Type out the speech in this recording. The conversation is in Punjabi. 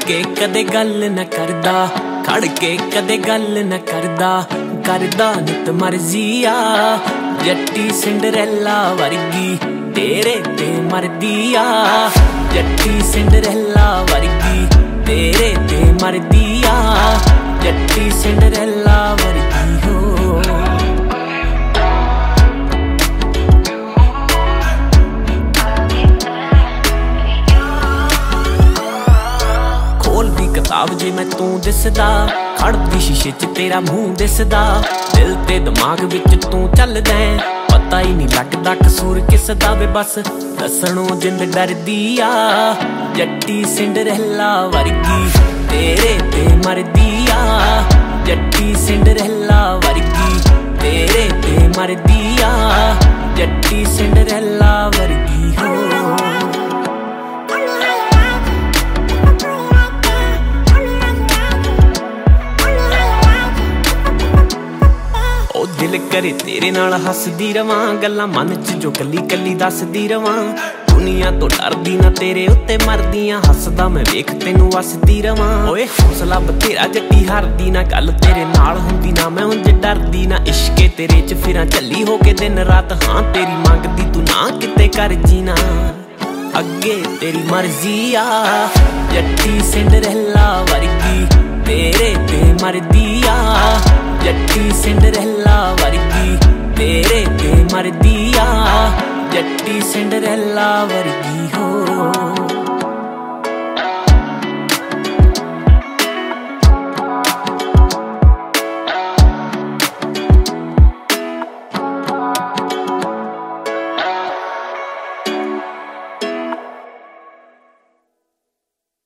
ਕੇ ਕਦੇ ਗੱਲ ਨਾ ਕਰਦਾ, ਖੜ ਕੇ ਕਦੇ ਗੱਲ ਨਾ ਕਰਦਾ, ਕਰਦਾ ਨਿਤ ਮਰਜ਼ੀ ਆ। ਜੱਟੀ ਸਿੰਡਰੈਲਾ ਵਰਗੀ ਤੇਰੇ ਤੇ ਮਰਦੀ ਆ, ਜੱਟੀ ਸਿੰਡਰੈਲਾ ਵਰਗੀ ਤੇਰੇ ਤੇ ਮਰਦੀ ਆ, ਜੱਟੀ ਸਿੰਡਰੈਲਾ ਵਰਗੀ ਹੋ। ਖੋਲਦੀ ਕਿਤਾਬ ਜੇ ਮੈਂ ਤੂੰ ਦਿਸਦਾ, ਖੜਦੀ ਸ਼ੀਸ਼ੇ ਚ ਤੇਰਾ ਮੂੰਹ ਦਿਸਦਾ, ਦਿਲ ਤੇ ਦਿਮਾਗ ਵਿੱਚ ਤੂੰ ਚੱਲਦਾ, ਪਤਾ ਹੀ ਨਹੀਂ ਲੱਗਦਾ ਕਸੂਰ ਕਿਸ ਦਾ ਵੇ, ਬਸ ਦੱਸਣੋਂ ਜਿੰਦ ਡਰਦੀ ਆ। ਜੱਟੀ ਸਿੰਡਰੈਲਾ ਵਰਗੀ ਤੇਰੇ ਤੇ ਮਰਦੀ ਆ, ਜੱਟੀ ਸਿੰਡਰੈਲਾ ਵਰਗੀ ਤੇਰੇ ਤੇ ਮਰਦੀ ਆ, ਜੱਟੀ ਸਿੰਡਰੈਲਾ ਵਰਗੀ ਹੋ। ਉਹ ਦਿਲ ਕਰੇ ਤੇਰੇ ਨਾਲ ਹੱਸਦੀ ਰਵਾਂ, ਗੱਲਾਂ ਮਨ ਚ ਜੋ ਕੱਲੀ ਕੱਲੀ ਦੱਸਦੀ ਰਵਾਂ, ਦੁਨੀਆ ਤੋਂ ਡਰਦੀ ਨਾ ਤੇਰੇ ਉੱਤੇ ਮਰਦੀਆਂ, ਹੱਸਦਾ ਮੈਂ ਵੇਖ ਤੈਨੂੰ ਵਸਦੀ ਰਵਾਂ। ਓਏ ਹੌਸਲਾ ਬਥੇਰਾ ਜੱਟੀ ਹਾਰਦੀ ਨਾ, ਗੱਲ ਤੇਰੇ ਨਾਲ ਹੁੰਦੀ ਨਾ ਮੈਂ ਉਂਝ ਡਰਦੀ ਨਾ, ਇਸ਼ਕੇ ਤੇਰੇ ਚ ਫਿਰਾਂ ਝੱਲੀ ਹੋ ਕੇ ਦਿਨ ਰਾਤ, ਹਾਂ ਤੇਰੀ ਮੰਗਦੀ ਤੂੰ ਨਾ ਕਿਤੇ ਕਰ ਜੀਣਾ, ਅੱਗੇ ਤੇਰੀ ਮਰਜ਼ੀ ਆ। ਜੱਟੀ ਸਿੰਡਰੈਲਾ ਵਰਗੀ ਤੇਰੇ ਤੇ ਮਰਦੀ ਆ, ਜੱਟੀ ਸਿੰਡਰੈਲਾ ਵਰਗੀ ਤੇਰੇ ਤੇ ਮਰਦੀ ਆ, ਜੱਟੀ ਸਿੰਡਰੈਲਾ ਵਰਗੀ ਹੋ।